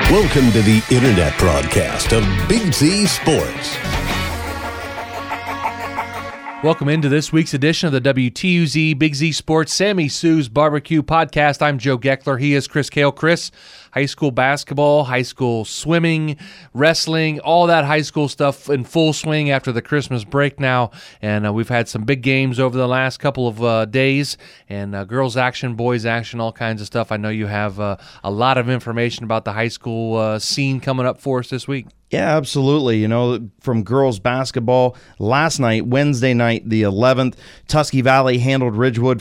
Welcome to the internet broadcast of Big Z Sports. Welcome into this week's edition of the WTUZ Big Z Sports Sammy Sue's Barbecue Podcast. I'm Joe Geckler. He is Chris Kale. Chris, high school basketball, high school swimming, wrestling, all that high school stuff in full swing after the Christmas break now. And we've had some big games over the last couple of days, and girls action, boys action, all kinds of stuff. I know you have a lot of information about the high school scene coming up for us this week. Yeah, absolutely. You know, from girls basketball, last night, Wednesday night, the 11th, Tusky Valley handled Ridgewood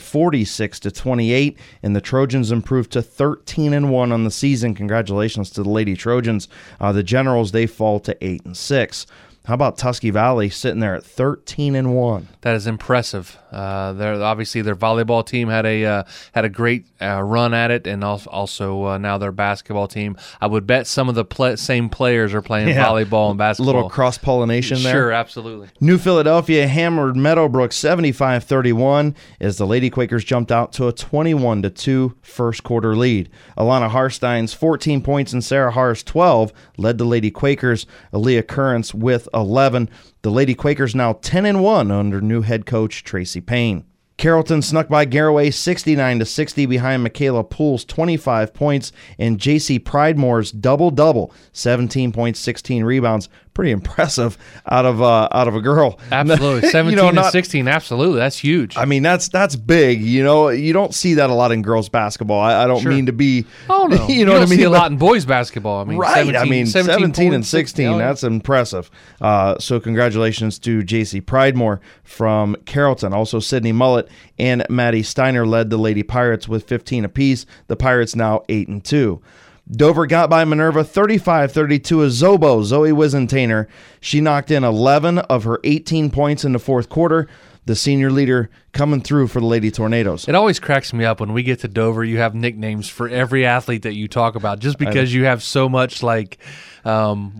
46-28, and the Trojans improved to 13-1 on the season. Congratulations to the Lady Trojans. The Generals, they fall to 8-6. How about Tusky Valley sitting there at 13-1? That is impressive. Obviously their volleyball team had a great run at it, and also now their basketball team. I would bet some of the same players are playing volleyball and basketball. A little cross-pollination there. Sure, absolutely. New Philadelphia hammered Meadowbrook 75-31 as the Lady Quakers jumped out to a 21-2 first quarter lead. Alana Harstein's 14 points and Sarah Haar's 12 led the Lady Quakers. Aaliyah Currents with 11. The Lady Quakers now 10-1 under new head coach Tracy Payne. Carrollton snuck by Garaway 69-60 behind Michaela Poole's 25 points and J.C. Pridemore's double-double, 17 points, 16 rebounds. Pretty impressive out of a girl. Absolutely, 17 and 16. Absolutely, that's huge. I mean, that's big. You know, you don't see that a lot in girls basketball. I don't mean to be. Oh no, you know what I mean. See a lot in boys basketball. I mean, right? 17 and 16. 16, that's impressive. So congratulations to J.C. Pridemore from Carrollton. Also, Sydney Mullett and Maddie Steiner led the Lady Pirates with 15 apiece. The Pirates now 8-2. Dover got by Minerva 35-32 as Zobo, Zoe Wizentainer. She knocked in 11 of her 18 points in the fourth quarter. The senior leader coming through for the Lady Tornadoes. It always cracks me up when we get to Dover. You have nicknames for every athlete that you talk about, just because you have so much like I don't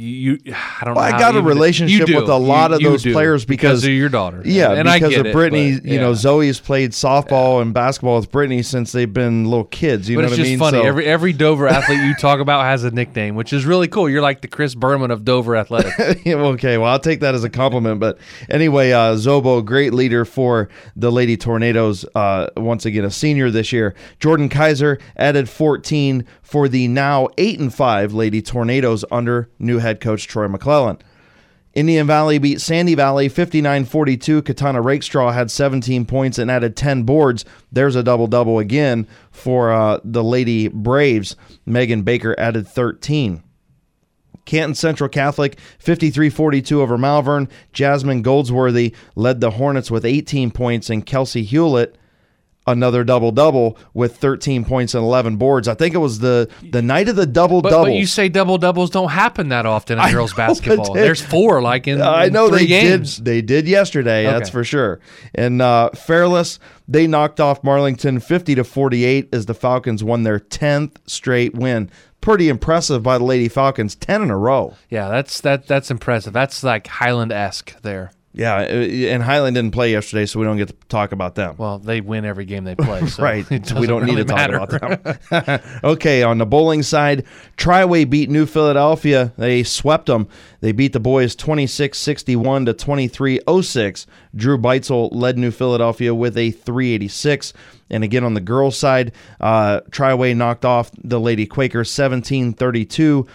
know. I got a relationship with a lot of those players because of your daughter. Yeah, and because I get of Brittany. But, you know, Zoe's played softball and basketball with Brittany since they've been little kids. You know what I mean? It's just funny. So, every Dover athlete you talk about has a nickname, which is really cool. You're like the Chris Berman of Dover athletics. Okay, well, I'll take that as a compliment. But anyway, Zobo, great leader for the Lady Tornadoes. Once again, a senior this year. Jordan Kaiser added 14 for the now 8-5 Lady Tornadoes under new head coach Troy McClellan. Indian Valley beat Sandy Valley 59-42. Katana Rakestraw had 17 points and added 10 boards. There's a double-double again for the Lady Braves. Megan Baker added 13. Canton Central Catholic 53-42 over Malvern. Jasmine Goldsworthy led the Hornets with 18 points, and Kelsey Hewlett another double-double with 13 points and 11 boards. I think it was the night of the double-double. But you say double-doubles don't happen that often in girls basketball. There's four, like in I know 3 they games. They did yesterday, that's for sure. And Fairless, they knocked off Marlington 50-48 as the Falcons won their 10th straight win. Pretty impressive by the Lady Falcons, 10 in a row. Yeah, that's impressive. That's like Highland-esque there. Yeah, and Highland didn't play yesterday, so we don't get to talk about them. Well, they win every game they play. So right, we don't really need to matter. talk about them. Okay, on the bowling side, Triway beat New Philadelphia. They swept them. They beat the boys 26-61 to 23-06. Drew Beitzel led New Philadelphia with a 386. And again, on the girls' side, Triway knocked off the Lady Quakers 17-32 to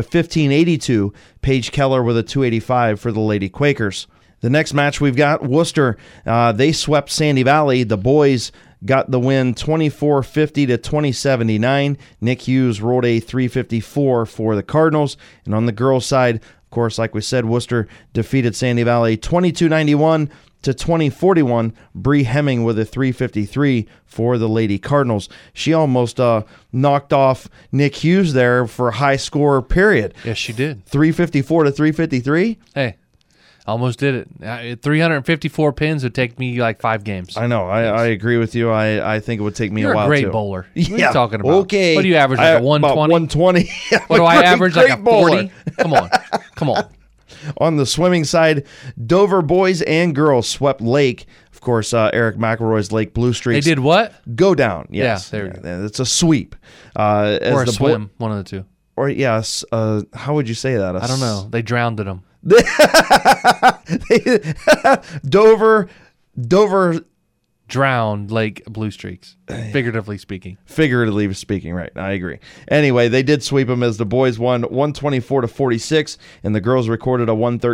15-82. Paige Keller with a 285 for the Lady Quakers. The next match we've got Worcester. They swept Sandy Valley. The boys got the win 24-50 to 20-79. Nick Hughes rolled a 354 for the Cardinals. And on the girls' side, of course, like we said, Worcester defeated Sandy Valley 22-91 to 20-41. Bree Hemming with a 353 for the Lady Cardinals. She almost knocked off Nick Hughes there for a high score period. Yes, she did. 354 to 353. Hey. Almost did it. 354 pins would take me like 5 games. I know. I agree with you. I think it would take me a while, You're a great too. bowler. What are you talking about? Okay. What do you average, like a 120? About 120. What do I average, like a 40? Come on. On the swimming side, Dover boys and girls swept Lake. Of course, Eric McElroy's Lake Blue Streaks. They did what? Go down, yes. Yeah, there you go. It's a sweep. Or a swim, one of the two. or yes, how would you say that? I don't know. They drowned him. Dover Drowned Lake Blue Streaks, figuratively speaking. Figuratively speaking, right. I agree. Anyway, they did sweep them as the boys won 124-46, and the girls recorded a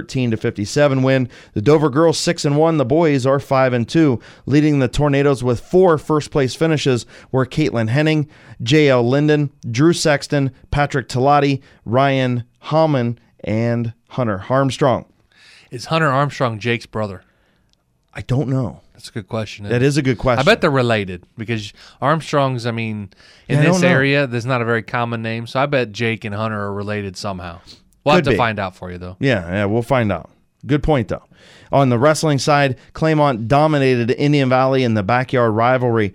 113-57 win. The Dover girls 6-1, the boys are 5-2. Leading the Tornadoes with 4 first-place finishes were Caitlin Henning, J.L. Linden, Drew Sexton, Patrick Talati, Ryan Hammond, and Hunter Armstrong. Is Hunter Armstrong Jake's brother? I don't know. That's a good question. That is a good question. I bet they're related because Armstrongs, I mean, in this area, there's not a very common name. So I bet Jake and Hunter are related somehow. We'll have to find out for you, though. Yeah, we'll find out. Good point, though. On the wrestling side, Claymont dominated Indian Valley in the backyard rivalry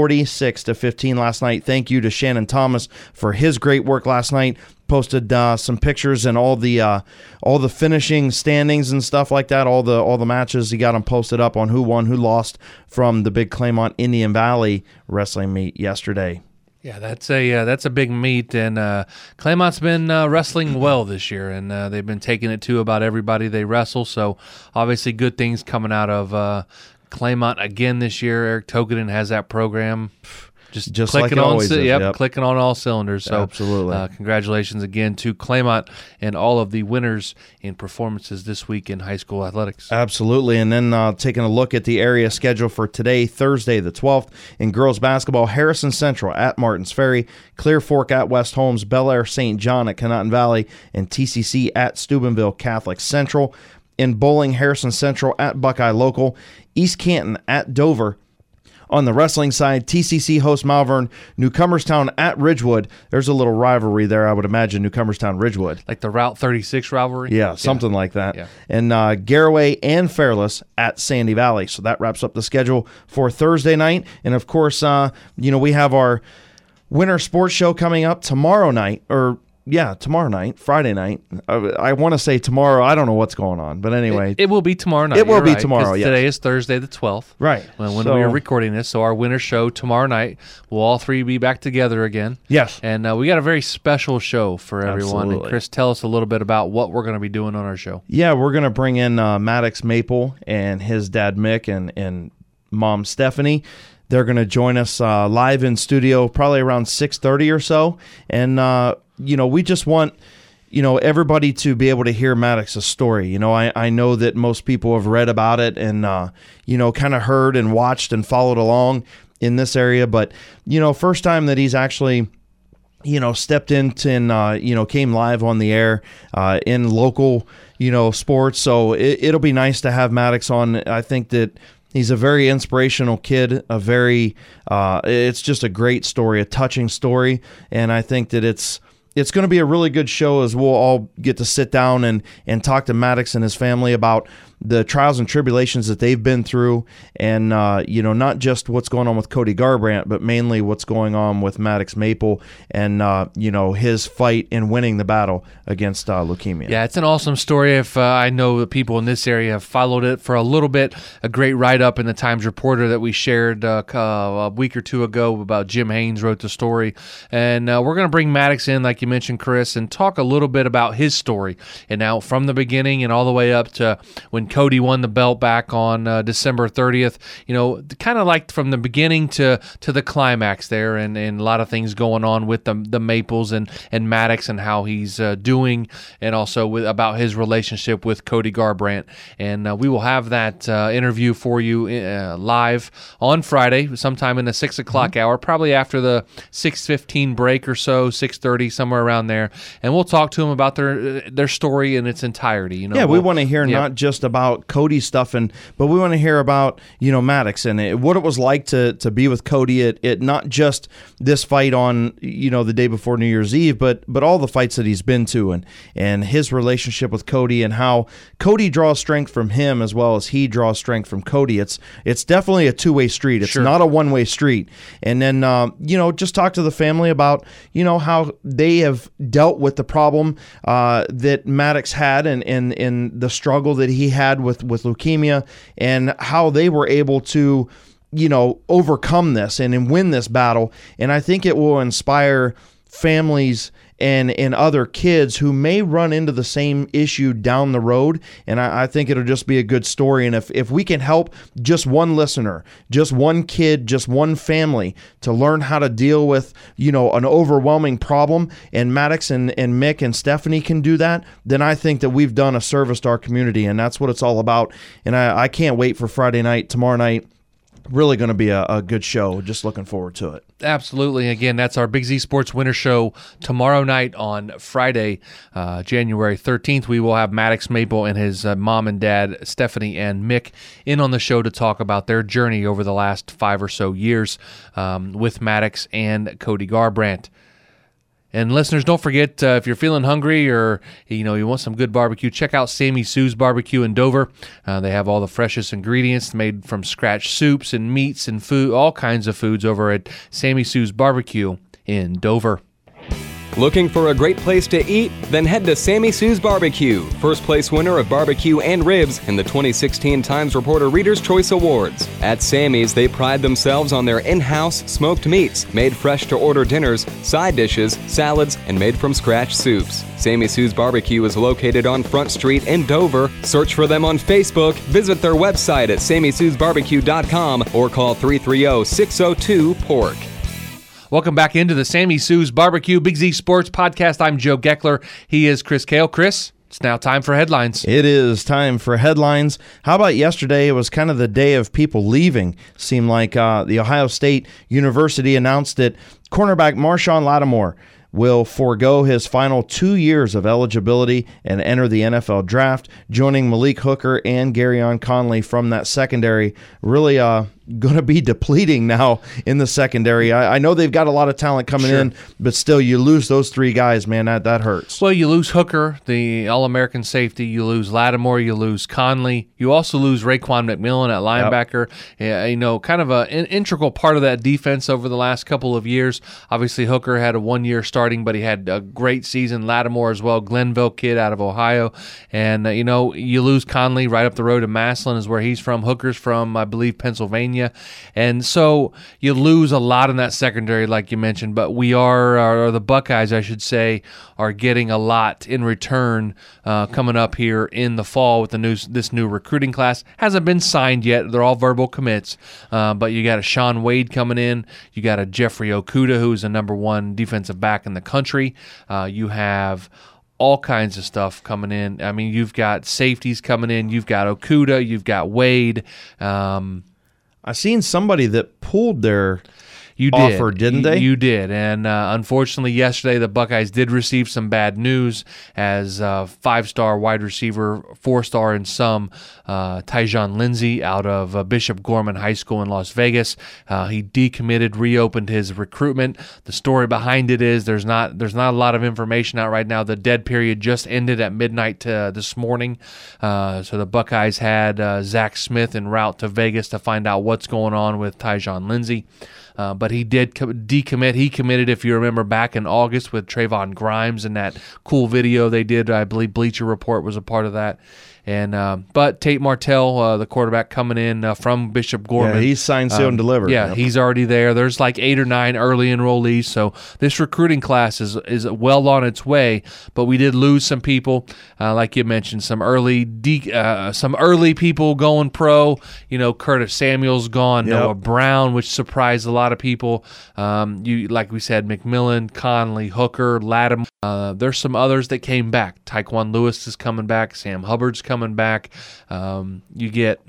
46-15 last night. Thank you to Shannon Thomas for his great work last night. Posted some pictures and all the finishing standings and stuff like that. All the matches, he got them posted up on who won, who lost from the big Claymont Indian Valley wrestling meet yesterday. Yeah, that's a bบmeet, and Claymont's been wrestling well this year, and they've been taking it to about everybody they wrestle. So obviously, good things coming out of Claymont again this year. Eric Tokanen has that program. Just clicking like on, always is, yep. Clicking on all cylinders. So, absolutely, congratulations again to Claymont and all of the winners in performances this week in high school athletics. Absolutely, and then taking a look at the area schedule for today, Thursday the 12th, in girls basketball, Harrison Central at Martins Ferry, Clear Fork at West Holmes, Bel Air St. John at Conotton Valley, and TCC at Steubenville Catholic Central. In bowling, Harrison Central at Buckeye Local, East Canton at Dover. On the wrestling side, TCC hosts Malvern, Newcomerstown at Ridgewood. There's a little rivalry there, I would imagine, Newcomerstown-Ridgewood. Like the Route 36 rivalry? Yeah, something like that. Yeah. And Garaway and Fairless at Sandy Valley. So that wraps up the schedule for Thursday night. And, of course, we have our winter sports show coming up tomorrow night, tomorrow night, Friday night. I want to say tomorrow. I don't know what's going on, but anyway. It will be tomorrow night. It will be tomorrow, yes. Today is Thursday the 12th. Right. When we are recording this. So our winter show tomorrow night, we'll all three be back together again. Yes. And we got a very special show for everyone. Absolutely. And Chris, tell us a little bit about what we're going to be doing on our show. Yeah, we're going to bring in Maddox Maple and his dad Mick and mom Stephanie. They're going to join us live in studio probably around 6:30 or so. And, we just want everybody to be able to hear Maddox's story. I know that most people have read about it and, kind of heard and watched and followed along in this area. But, first time that he's actually, stepped into and, came live on the air in local, sports. So it'll be nice to have Maddox on. I think that he's a very inspirational kid, it's just a great story, a touching story. And I think that it's going to be a really good show as we'll all get to sit down and talk to Maddox and his family about the trials and tribulations that they've been through and, not just what's going on with Cody Garbrandt, but mainly what's going on with Maddox Maple and, his fight in winning the battle against leukemia. Yeah, it's an awesome story. If I know the people in this area have followed it for a little bit, a great write-up in the Times Reporter that we shared a week or two ago about Jim Haynes wrote the story. And we're going to bring Maddox in, like you mentioned, Chris, and talk a little bit about his story. And now from the beginning and all the way up to when Cody won the belt back on December 30th, kind of like from the beginning to the climax there, and a lot of things going on with the Maples and Maddox and how he's doing, and also about his relationship with Cody Garbrandt. And we will have that interview for you live on Friday, sometime in the 6 o'clock hour, probably after the 6:15 break or so, 6:30, somewhere around there. And we'll talk to him about their story in its entirety. We want to hear not just about Cody stuff, but we want to hear about Maddox and what it was like to be with Cody at not just this fight on the day before New Year's Eve, but all the fights that he's been to and his relationship with Cody and how Cody draws strength from him as well as he draws strength from Cody. It's definitely a two-way street. It's not a one-way street. And then just talk to the family about how they have dealt with the problem that Maddox had and the struggle that he had with leukemia and how they were able to overcome this and win this battle. And I think it will inspire families and other kids who may run into the same issue down the road. And I think it'll just be a good story. And if we can help just one listener, just one kid, just one family to learn how to deal with, an overwhelming problem, and Maddox and Mick and Stephanie can do that, then I think that we've done a service to our community, and that's what it's all about. And I can't wait for Friday night, tomorrow night. Really going to be a good show. Just looking forward to it. Absolutely. Again, that's our Big Z Sports Winter Show tomorrow night on Friday, January 13th. We will have Maddox Maple and his mom and dad, Stephanie and Mick, in on the show to talk about their journey over the last 5 or so years with Maddox and Cody Garbrandt. And listeners, don't forget, if you're feeling hungry or you want some good barbecue, check out Sammy Sue's Barbecue in Dover. They have all the freshest ingredients made from scratch soups and meats and food, all kinds of foods over at Sammy Sue's Barbecue in Dover. Looking for a great place to eat? Then head to Sammy Sue's Barbecue, first place winner of barbecue and ribs in the 2016 Times Reporter Reader's Choice Awards. At Sammy's, they pride themselves on their in-house smoked meats, made fresh to order dinners, side dishes, salads, and made from scratch soups. Sammy Sue's Barbecue is located on Front Street in Dover. Search for them on Facebook, visit their website at SammySue'sBarbecue.com, or call 330-602-PORK. Welcome back into the Sammy Sue's Barbecue Big Z Sports Podcast. I'm Joe Geckler. He is Chris Kale. Chris, it's now time for headlines. It is time for headlines. How about yesterday? It was kind of the day of people leaving. Seemed like the Ohio State University announced that cornerback Marshawn Lattimore will forego his final 2 years of eligibility and enter the NFL draft, joining Malik Hooker and Garyon Conley from that secondary. Really going to be depleting now in the secondary. I know they've got a lot of talent coming in, but still, you lose those three guys, man, that hurts. Well, you lose Hooker, the All-American safety. You lose Lattimore. You lose Conley. You also lose Raekwon McMillan at linebacker. Yep. Kind of an integral part of that defense over the last couple of years. Obviously, Hooker had a 1 year starting, but he had a great season. Lattimore as well, Glenville kid out of Ohio. And, you lose Conley right up the road to Massillon is where he's from. Hooker's from, I believe, Pennsylvania. And so you lose a lot in that secondary, like you mentioned, but or the Buckeyes, I should say, are getting a lot in return coming up here in the fall with this new recruiting class. Hasn't been signed yet. They're all verbal commits, but you got a Sean Wade coming in. You got a Jeffrey Okudah, who's the number one defensive back in the country. You have all kinds of stuff coming in. I mean, you've got safeties coming in. You've got Okudah. You've got Wade. I seen somebody that pulled their You offer, did. didn't they? You did. And unfortunately, yesterday, the Buckeyes did receive some bad news as five-star wide receiver, four-star in some, Tyjon Lindsey out of Bishop Gorman High School in Las Vegas. He decommitted, reopened his recruitment. The story behind it is there's not a lot of information out right now. The dead period just ended at midnight this morning. So the Buckeyes had Zach Smith en route to Vegas to find out what's going on with Tyjon Lindsey. But he did decommit. He committed, if you remember, back in August with Trayvon Grimes and that cool video they did. I believe Bleacher Report was a part of that. But Tate Martell, the quarterback coming in from Bishop Gorman. Yeah, he's signed, sealed, and delivered. Yeah, he's already there. There's like 8 or 9 early enrollees, so this recruiting class is well on its way. But we did lose some people, like you mentioned, some early people going pro. Curtis Samuel's gone, Yep. Noah Brown, which surprised a lot of people. Like we said, McMillan, Conley, Hooker, Lattimore. There's some others that came back. Tyquan Lewis is coming back. Sam Hubbard's coming back. You get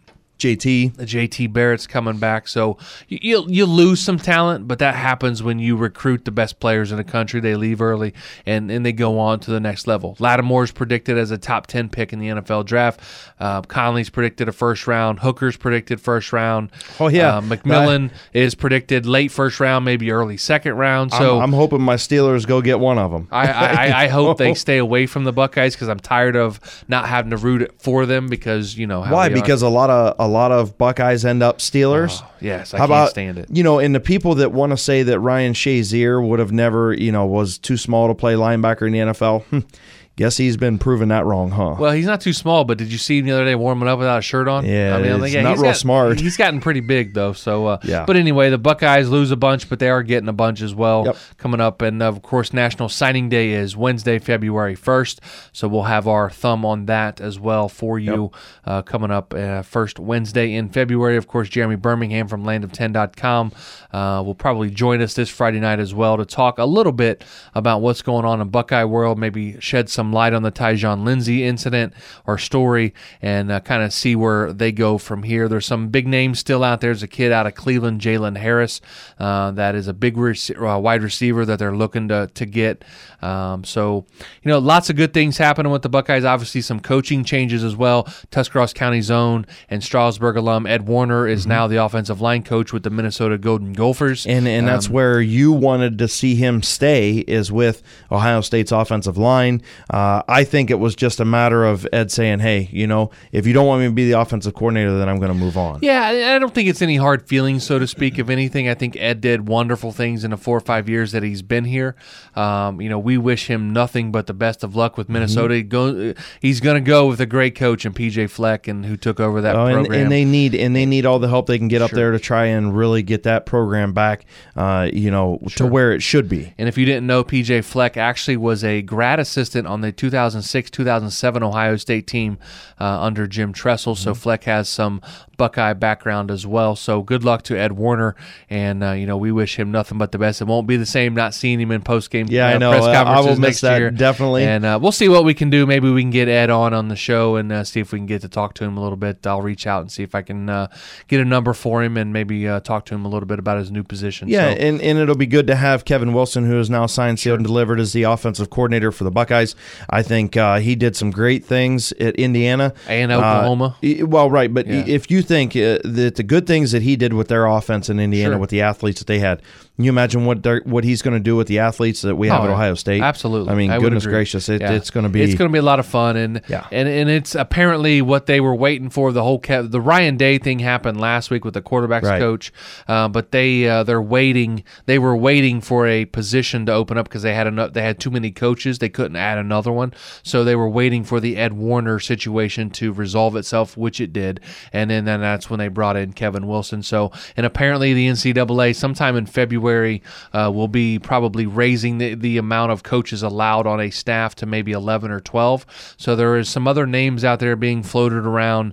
JT Barrett's coming back. So you lose some talent, but that happens when you recruit the best players in the country. They leave early, and they go on to the next level. Lattimore's predicted as a top 10 pick in the NFL draft. Conley's predicted a first round. Hooker's predicted first round. Oh, yeah. McMillan is predicted late first round, maybe early second round. So I'm hoping my Steelers go get one of them. I hope they stay away from the Buckeyes because I'm tired of not having to root it for them because how Why? Because a lot of Buckeyes end up Steelers. Oh, yes, I How can't about, stand it. And the people that want to say that Ryan Shazier would have never, was too small to play linebacker in the NFL. Guess he's been proving that wrong, huh? Well, he's not too small, but did you see him the other day warming up without a shirt on? Yeah, I mean, he's not real smart. He's gotten pretty big, though. So, Yeah. But anyway, the Buckeyes lose a bunch, but they are getting a bunch as well Yep. coming up. And, of course, National Signing Day is Wednesday, February 1st. So we'll have our thumb on that as well for you coming up first Wednesday in February. Of course, Jeremy Birmingham from LandOf10.com will probably join us this Friday night as well to talk a little bit about what's going on in Buckeye world, maybe shed some light on the Tyjon Lindsey incident or story, and kind of see where they go from here. There's some big names still out there. There's a kid out of Cleveland, Jalen Harris, that is a big wide receiver that they're looking to get. So, lots of good things happening with the Buckeyes. Obviously, some coaching changes as well. Tuscarawas County's own and Strasburg alum Ed Warner is now the offensive line coach with the Minnesota Golden Gophers. And that's where you wanted to see him stay, is with Ohio State's offensive line. I think it was just a matter of Ed saying, hey, if you don't want me to be the offensive coordinator, then I'm going to move on. Yeah, I don't think it's any hard feelings, so to speak. If anything, I think Ed did wonderful things in the 4 or 5 years that he's been here. We wish him nothing but the best of luck with Minnesota. He's going to go with a great coach in PJ Fleck, and who took over that program. And they need all the help they can get up there to try and really get that program back, to where it should be. And if you didn't know, PJ Fleck actually was a grad assistant on the 2006-2007 Ohio State team under Jim Tressel. So Fleck has some Buckeye background as well. So good luck to Ed Warner, and we wish him nothing but the best. It won't be the same not seeing him in postgame I know. press conferences I will miss next that year. definitely. And we'll see what we can do. Maybe we can get Ed on the show and see if we can get to talk to him a little bit. I'll reach out and see if I can get a number for him and maybe talk to him a little bit about his new position. Yeah, so, and it'll be good to have Kevin Wilson, who is now signed, sealed, and delivered as the offensive coordinator for the Buckeyes. I think he did some great things at Indiana. And Oklahoma. Right, but if you think that the good things that he did with their offense in Indiana with the athletes that they had, can you imagine what he's going to do with the athletes that we have at Ohio State? Absolutely. I mean, goodness gracious, it's going to be a lot of fun, and it's apparently what they were waiting for. The Ryan Day thing happened last week with the quarterbacks coach, but they're waiting. They were waiting for a position to open up because they had too many coaches. They couldn't add another one, so they were waiting for the Ed Warner situation to resolve itself, which it did, and then that's when they brought in Kevin Wilson. So, and apparently the NCAA sometime in February will be probably raising the amount of coaches allowed on a staff to maybe 11 or 12. So there is some other names out there being floated around,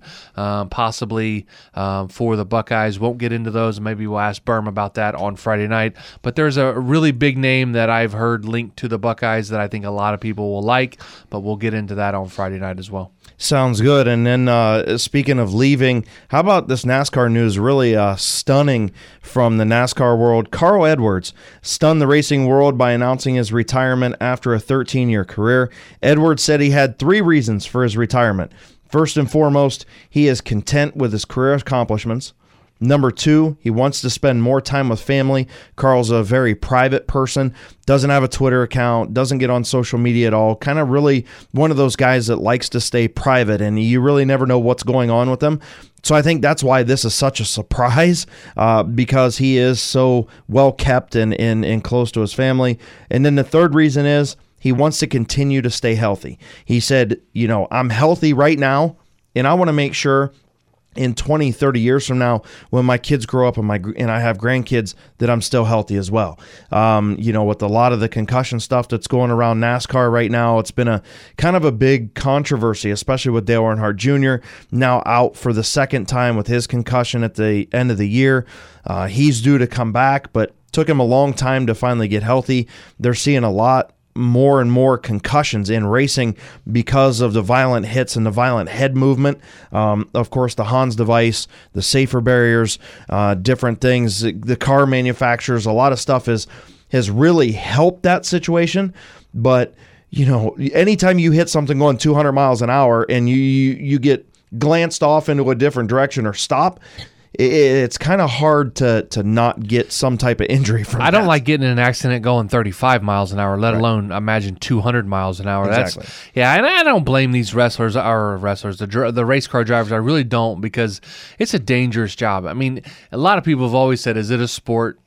possibly for the Buckeyes. Won't get into those. Maybe we'll ask Berm about that on Friday night. But there's a really big name that I've heard linked to the Buckeyes that I think a lot of people will like, but we'll get into that on Friday night as well. Sounds good. And then speaking of leaving, how about this NASCAR news? Really stunning from the NASCAR world. Carl Edwards stunned the racing world by announcing his retirement after a 13-year career. Edwards said he had 3 reasons for his retirement. First and foremost, he is content with his career accomplishments. Number 2, he wants to spend more time with family. Carl's a very private person, doesn't have a Twitter account, doesn't get on social media at all, kind of really one of those guys that likes to stay private, and you really never know what's going on with him. So I think that's why this is such a surprise, because he is so well kept and close to his family. And then the third reason is he wants to continue to stay healthy. He said, I'm healthy right now, and I want to make sure in 20, 30 years from now, when my kids grow up and I have grandkids, that I'm still healthy as well. With a lot of the concussion stuff that's going around NASCAR right now, it's been a kind of a big controversy, especially with Dale Earnhardt Jr. now out for the second time with his concussion at the end of the year. He's due to come back, but took him a long time to finally get healthy. They're seeing a lot more and more concussions in racing because of the violent hits and the violent head movement. Of course, the Hans device, the safer barriers, different things, the car manufacturers, a lot of stuff has really helped that situation. But, anytime you hit something going 200 miles an hour and you get glanced off into a different direction or stop, it's kind of hard to not get some type of injury from that. I don't like getting in an accident going 35 miles an hour, let alone imagine 200 miles an hour. Exactly. And I don't blame these the race car drivers. I really don't, because it's a dangerous job. I mean, a lot of people have always said, is it a sport?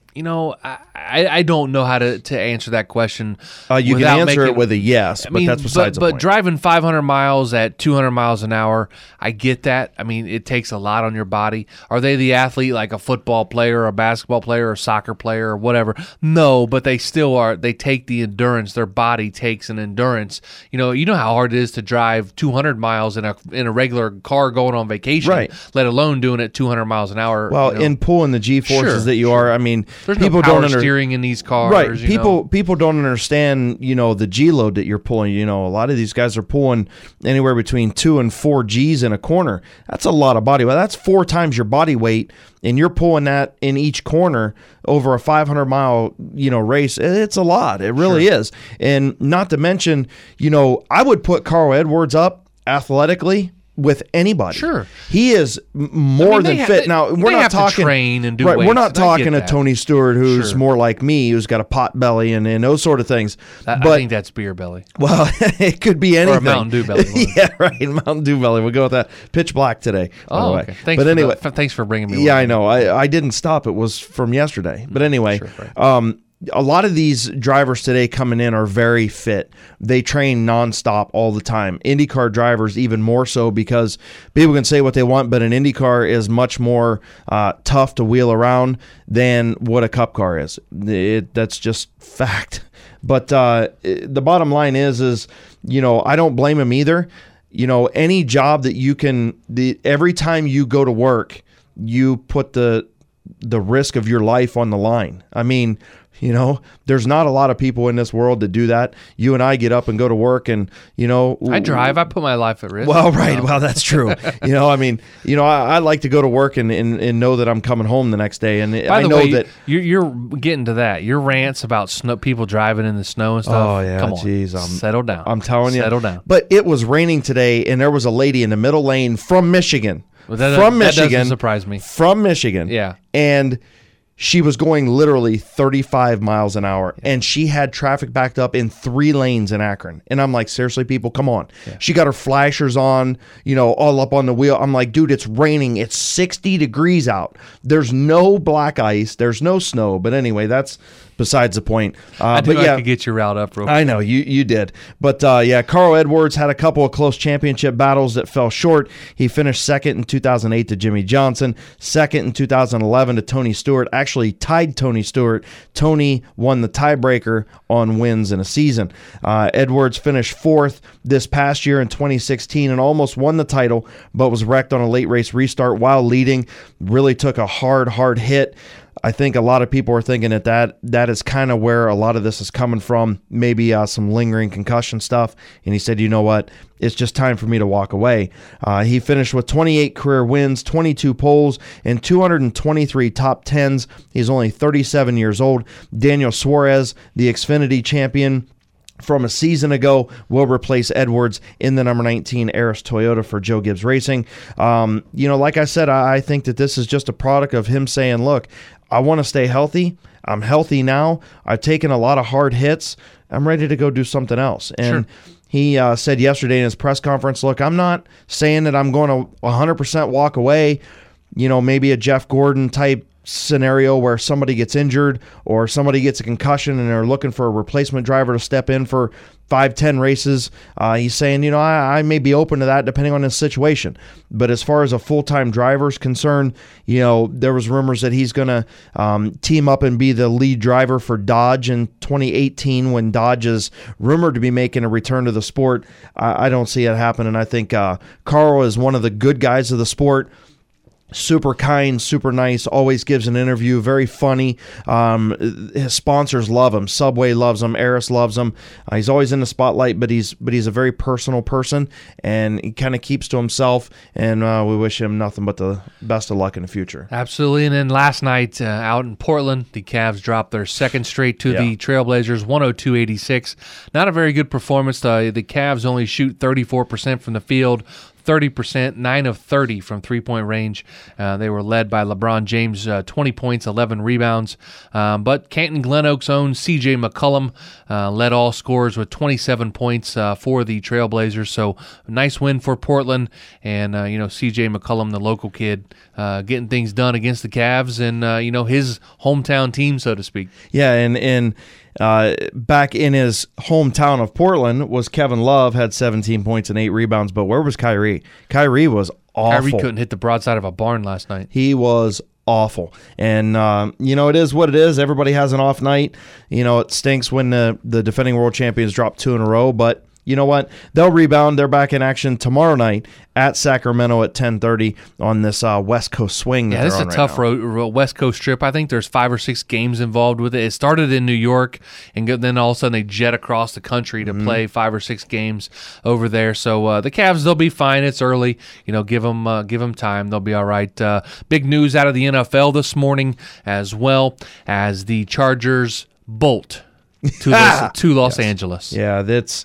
I don't know how to answer that question. You can answer it with a yes, but that's besides the point. But driving 500 miles at 200 miles an hour, I get that. I mean, it takes a lot on your body. Are they the athlete like a football player, or a basketball player, or a soccer player, or whatever? No, but they still are. They take the endurance. Their body takes an endurance. You know how hard it is to drive 200 miles in a regular car going on vacation, right? Let alone doing it 200 miles an hour. Well, in pulling the G-forces that you are, I mean, there's people no power steering in these cars, right? People don't understand, the G load that you're pulling. A lot of these guys are pulling anywhere between 2 and 4 Gs in a corner. That's a lot of body weight. That's 4 times your body weight, and you're pulling that in each corner over a 500-mile, race. It's a lot. It really is. And not to mention, I would put Carl Edwards up athletically with anybody. Sure. He is more than fit. Now, we're not talking to train and do weights. We're not I talking to Tony Stewart, who's more like me, who's got a pot belly and those sort of things. I think that's beer belly. Well, it could be anything. Or a Mountain Dew belly. Yeah, right. Mountain Dew belly. We'll go with that. Pitch black today. Okay. Thanks for bringing me. Yeah, I know. I didn't stop. It was from yesterday. But anyway, a lot of these drivers today coming in are very fit. They train nonstop all the time. IndyCar drivers even more so, because people can say what they want, but an IndyCar is much more tough to wheel around than what a Cup car is. That's just fact. But the bottom line is I don't blame them either. Any job that you can, every time you go to work, you put the risk of your life on the line. I mean, there's not a lot of people in this world that do that. You and I get up and go to work, and I drive. I put my life at risk. Well, right. Well, that's true. I like to go to work and know that I'm coming home the next day. And I know that you're getting to that. Your rants about people driving in the snow and stuff. Oh yeah, come on, geez, settle down. I'm telling you, settle down. But it was raining today, and there was a lady in the middle lane from Michigan. Well, that doesn't surprise me. From Michigan. Yeah, and she was going literally 35 miles an hour, and she had traffic backed up in 3 lanes in Akron. And I'm like, seriously, people, come on. Yeah. She got her flashers on, all up on the wheel. I'm like, dude, it's raining. It's 60 degrees out. There's no black ice. There's no snow. But anyway, that's besides the point. I could get you riled up real quick. I know, you did. But Carl Edwards had a couple of close championship battles that fell short. He finished second in 2008 to Jimmy Johnson, second in 2011 to Tony Stewart, actually tied Tony Stewart. Tony won the tiebreaker on wins in a season. Edwards finished 4th this past year in 2016 and almost won the title, but was wrecked on a late race restart while leading. Really took a hard hit. I think a lot of people are thinking that is kind of where a lot of this is coming from, maybe some lingering concussion stuff. And he said, you know what, it's just time for me to walk away. He finished with 28 career wins, 22 poles, and 223 top 10s. He's only 37 years old. Daniel Suarez, the Xfinity champion from a season ago, will replace Edwards in the number 19 Aris Toyota for Joe Gibbs Racing. Like I said, I think that this is just a product of him saying, look, I want to stay healthy. I'm healthy now. I've taken a lot of hard hits. I'm ready to go do something else. And he said yesterday in his press conference, look, I'm not saying that I'm going to 100% walk away, maybe a Jeff Gordon type scenario where somebody gets injured or somebody gets a concussion and they're looking for a replacement driver to step in for 5-10 races. He's saying, I may be open to that depending on his situation. But as far as a full-time driver is concerned, there was rumors that he's going to team up and be the lead driver for Dodge in 2018 when Dodge is rumored to be making a return to the sport. I don't see it happening. I think Carl is one of the good guys of the sport. Super kind, super nice, always gives an interview, very funny. His sponsors love him. Subway loves him. Aris loves him. He's always in the spotlight, but he's a very personal person, and he kind of keeps to himself, and we wish him nothing but the best of luck in the future. Absolutely. And then last night out in Portland, the Cavs dropped their second straight to the Trailblazers, 102-86. Not a very good performance. The Cavs only shoot 34% from the field, 30%, 9 of 30 from three-point range. They were led by LeBron James, 20 points, 11 rebounds. But Canton Glen Oaks' own C.J. McCollum led all scorers with 27 points for the Trailblazers. So nice win for Portland. And, C.J. McCollum, the local kid, getting things done against the Cavs and, his hometown team, so to speak. Yeah, and back in his hometown of Portland was Kevin Love, had 17 points and 8 rebounds. But where was Kyrie? Kyrie was awful. Kyrie couldn't hit the broadside of a barn last night. He was awful. And, it is what it is. Everybody has an off night. It stinks when the defending world champions drop 2 in a row. But you know what? They'll rebound. They're back in action tomorrow night at Sacramento at 10:30 on this West Coast swing. Yeah, this is a tough West Coast trip. I think there's 5 or 6 games involved with it. It started in New York, and then all of a sudden they jet across the country to play 5 or 6 games over there. So the Cavs, they'll be fine. It's early. Give them time. They'll be all right. Big news out of the NFL this morning, as well as the Chargers bolt to Los Angeles. Yeah,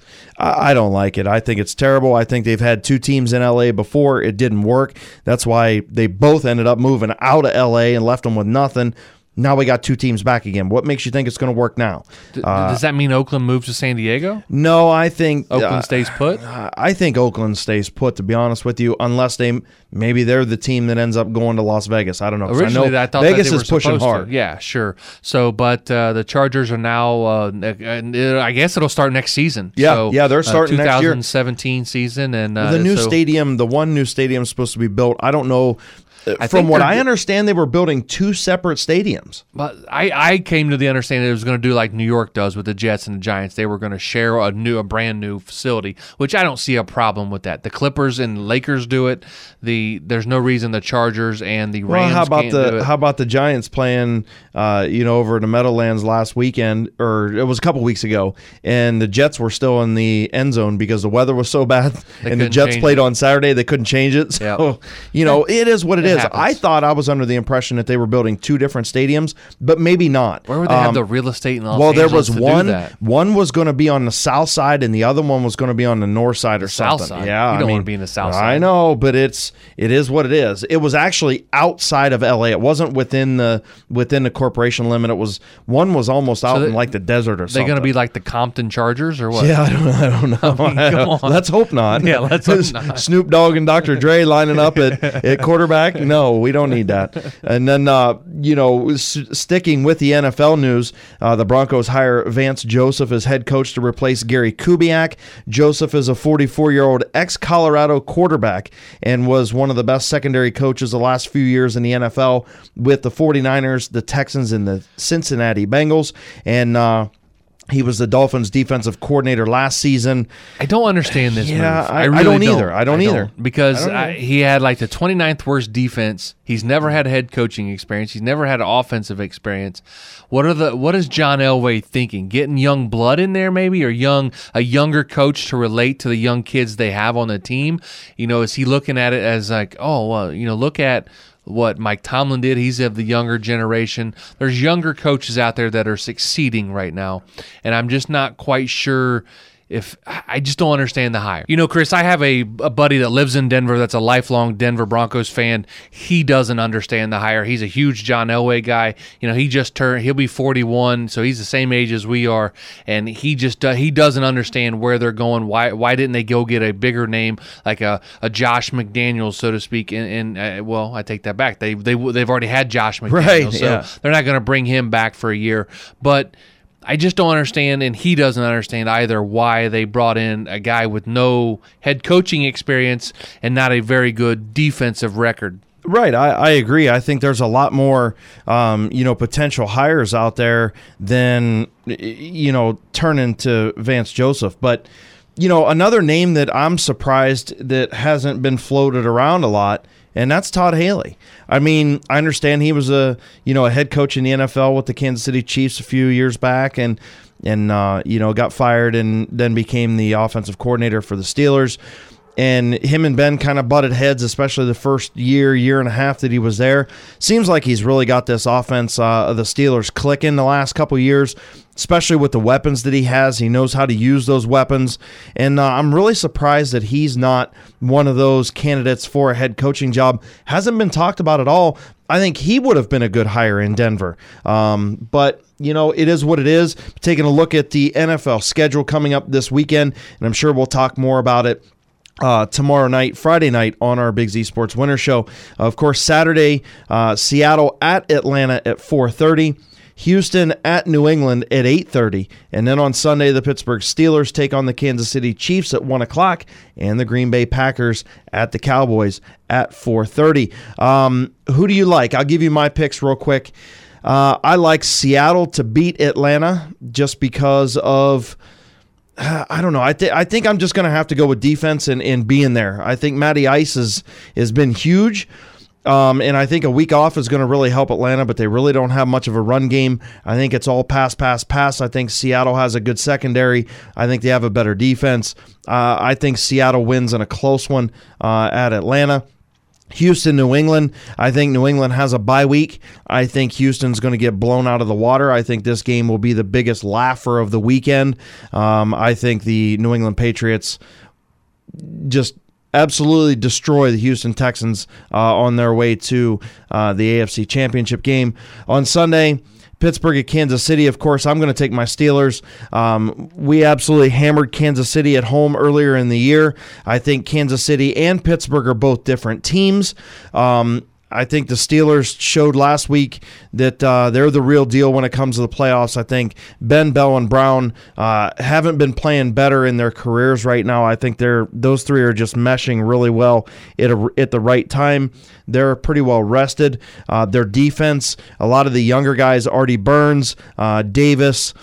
I don't like it. I think it's terrible. I think they've had 2 teams in LA before. It didn't work. That's why they both ended up moving out of LA and left them with nothing. Now we got 2 teams back again. What makes you think it's going to work now? Does that mean Oakland moves to San Diego? No, I think Oakland stays put. I think Oakland stays put, to be honest with you, unless maybe they're the team that ends up going to Las Vegas. I don't know. Originally, I thought Vegas that they were is pushing hard. Yeah, sure. So, but the Chargers are now. I guess it'll start next season. Yeah, so, they're starting next year. 2017 season, and the new stadium. The one new stadium is supposed to be built. I don't know. From what I understand, they were building 2 separate stadiums. But I came to the understanding it was going to do like New York does with the Jets and the Giants. They were going to share a brand new facility, which I don't see a problem with that. The Clippers and Lakers do it. There's no reason the Chargers and the Rams can't do it. How about the Giants playing, over in the Meadowlands last weekend, or it was a couple weeks ago, and the Jets were still in the end zone because the weather was so bad, and the Jets played on Saturday. They couldn't change it. So, it is what it is. Happens. I thought I was under the impression that they were building 2 different stadiums, but maybe not. Where would they have the real estate in Los Angeles? Well, there was one. One was going to be on the south side, and the other one was going to be on the north side or something. South side. Yeah, you don't want to be in the south side. I know, but it is what it is. It was actually outside of LA. It wasn't within the corporation limit. One was almost out in like the desert or something. They're going to be like the Compton Chargers or what? Yeah, I don't know. I mean, come on. Let's hope not. Yeah, let's hope not. Snoop Dogg and Dr. Dre lining up at quarterback. No, we don't need that. And then, sticking with the NFL news, the Broncos hire Vance Joseph as head coach to replace Gary Kubiak. Joseph is a 44-year-old ex-Colorado quarterback and was one of the best secondary coaches the last few years in the NFL with the 49ers, the Texans, and the Cincinnati Bengals. And he was the Dolphins' defensive coordinator last season. I don't understand this move. I really don't either. I don't either. Because he had like the 29th worst defense. He's never had head coaching experience. He's never had offensive experience. What is John Elway thinking? Getting young blood in there maybe, or a younger coach to relate to the young kids they have on the team? Is he looking at it as like, look at what Mike Tomlin did. He's of the younger generation. There's younger coaches out there that are succeeding right now, and I'm just not quite sure I just don't understand the hire. Chris, I have a buddy that lives in Denver that's a lifelong Denver Broncos fan. He doesn't understand the hire. He's a huge John Elway guy. He'll be 41, so he's the same age as we are, and he doesn't understand where they're going. Why didn't they go get a bigger name like a Josh McDaniels, so to speak? Well, I take that back. They've already had Josh McDaniels, right, so they're not going to bring him back for a year. But I just don't understand, and he doesn't understand either, why they brought in a guy with no head coaching experience and not a very good defensive record. Right, I agree. I think there's a lot more, potential hires out there than, turning to Vance Joseph. But, another name that I'm surprised that hasn't been floated around a lot, and that's Todd Haley. I mean, I understand he was a head coach in the NFL with the Kansas City Chiefs a few years back, and got fired and then became the offensive coordinator for the Steelers. and him and Ben kind of butted heads, especially the first year and a half that he was there. Seems like he's really got this offense of the Steelers clicking the last couple years, especially with the weapons that he has. He knows how to use those weapons, and I'm really surprised that he's not one of those candidates for a head coaching job. Hasn't been talked about at all. I think he would have been a good hire in Denver. But, it is what it is. Taking a look at the NFL schedule coming up this weekend, and I'm sure we'll talk more about it tomorrow night, Friday night on our Big Z Sports Winter Show. Of course, Saturday, Seattle at Atlanta at 4:30. Houston at New England at 8:30. And then on Sunday, the Pittsburgh Steelers take on the Kansas City Chiefs at 1 o'clock, and the Green Bay Packers at the Cowboys at 4:30. Who do you like? I'll give you my picks real quick. I like Seattle to beat Atlanta just because of, I don't know. I think I'm just going to have to go with defense and being there. I think Matty Ice has been huge. And I think a week off is going to really help Atlanta, but they really don't have much of a run game. I think it's all pass. I think Seattle has a good secondary. I think they have a better defense. I think Seattle wins in a close one at Atlanta. Houston, New England. I think New England has a bye week. I think Houston's going to get blown out of the water. I think this game will be the biggest laugher of the weekend. I think the New England Patriots just absolutely destroy the Houston Texans on their way to the AFC Championship game. On Sunday, Pittsburgh at Kansas City. Of course, I'm going to take my Steelers. We absolutely hammered Kansas City at home earlier in the year. I think Kansas City and Pittsburgh are both different teams. I think the Steelers showed last week that they're the real deal when it comes to the playoffs. I think Ben, Bell, and Brown haven't been playing better in their careers right now. I think those three are just meshing really well at the right time. They're pretty well rested. Their defense, a lot of the younger guys, Artie Burns, Davis,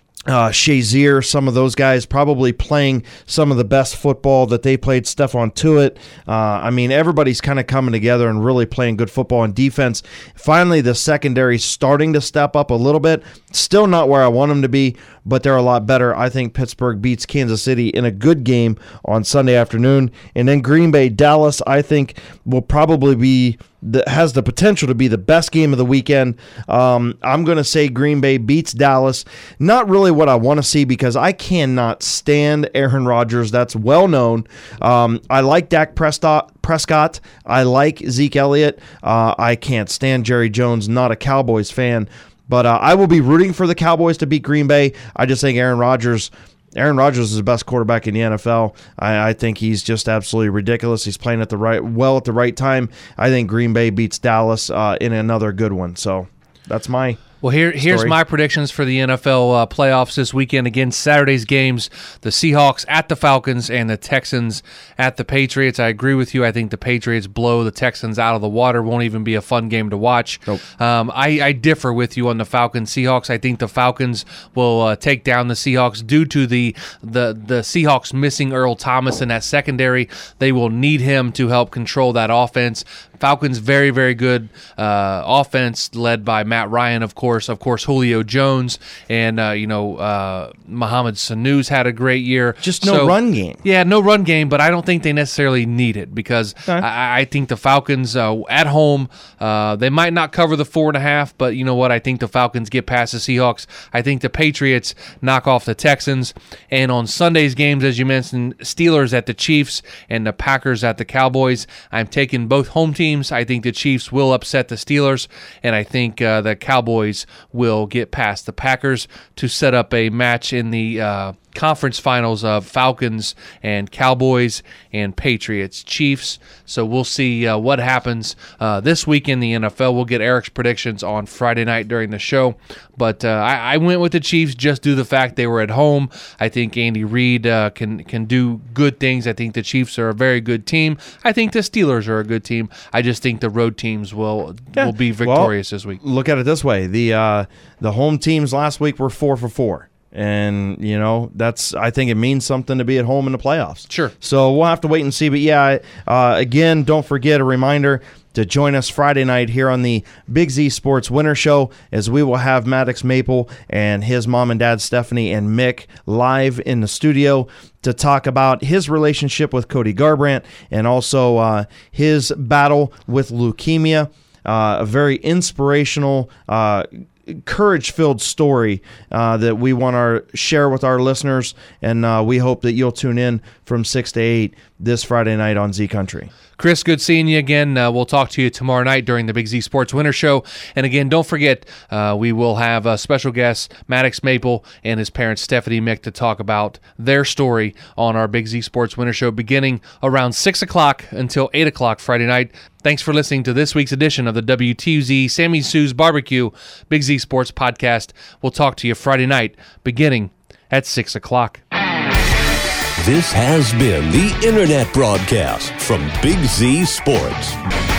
Shazier, some of those guys probably playing some of the best football that they played. Stephon Tuitt. Everybody's kind of coming together and really playing good football and defense. Finally, the secondary starting to step up a little bit. Still not where I want them to be, but they're a lot better. I think Pittsburgh beats Kansas City in a good game on Sunday afternoon. And then Green Bay, Dallas, I think will probably be has the potential to be the best game of the weekend. I'm going to say Green Bay beats Dallas. Not really what I want to see because I cannot stand Aaron Rodgers. That's well known. I like Dak Prescott. I like Zeke Elliott. I can't stand Jerry Jones. Not a Cowboys fan. But I will be rooting for the Cowboys to beat Green Bay. I just think Aaron Rodgers is the best quarterback in the NFL. I think he's just absolutely ridiculous. He's playing at the right time. I think Green Bay beats Dallas in another good one. So that's my Well, here's my predictions for the NFL playoffs this weekend. Again, Saturday's games, the Seahawks at the Falcons and the Texans at the Patriots. I agree with you. I think the Patriots blow the Texans out of the water. Won't even be a fun game to watch. Nope. I differ with you on the Falcons-Seahawks. I think the Falcons will take down the Seahawks due to the Seahawks missing Earl Thomas in that secondary. They will need him to help control that offense. Falcons, very, very good offense led by Matt Ryan, of course, Julio Jones, and Mohamed Sanu's had a great year. Just no run game. Yeah, no run game, but I don't think they necessarily need it because I think the Falcons at home, they might not cover the 4.5, but you know what? I think the Falcons get past the Seahawks. I think the Patriots knock off the Texans. And on Sunday's games, as you mentioned, Steelers at the Chiefs and the Packers at the Cowboys. I'm taking both home teams. I think the Chiefs will upset the Steelers, and I think the Cowboys will get past the Packers to set up a match in the conference finals of Falcons and Cowboys and Patriots Chiefs. So we'll see what happens this week in the NFL. We'll get Eric's predictions on Friday night during the show. But I went with the Chiefs just due to the fact they were at home. I think Andy Reid can do good things. I think the Chiefs are a very good team. I think the Steelers are a good team. I just think the road teams will be victorious this week. Look at it this way. The home teams last week were 4 for 4. And, I think it means something to be at home in the playoffs. Sure. So we'll have to wait and see. But, again, don't forget a reminder, to join us Friday night here on the Big Z Sports Winter Show, as we will have Maddox Maple and his mom and dad, Stephanie and Mick, live in the studio to talk about his relationship with Cody Garbrandt and also his battle with leukemia. A very inspirational, courage-filled story that we want to share with our listeners, and we hope that you'll tune in from 6 to 8 this Friday night on Z Country. Chris, good seeing you again. We'll talk to you tomorrow night during the Big Z Sports Winter Show. And again, don't forget, we will have a special guest, Maddox Maple, and his parents, Stephanie Mick, to talk about their story on our Big Z Sports Winter Show beginning around 6 o'clock until 8 o'clock Friday night. Thanks for listening to this week's edition of the WTUZ Sammy Sue's Barbecue Big Z Sports Podcast. We'll talk to you Friday night beginning at 6 o'clock. This has been the Internet broadcast from Big Z Sports.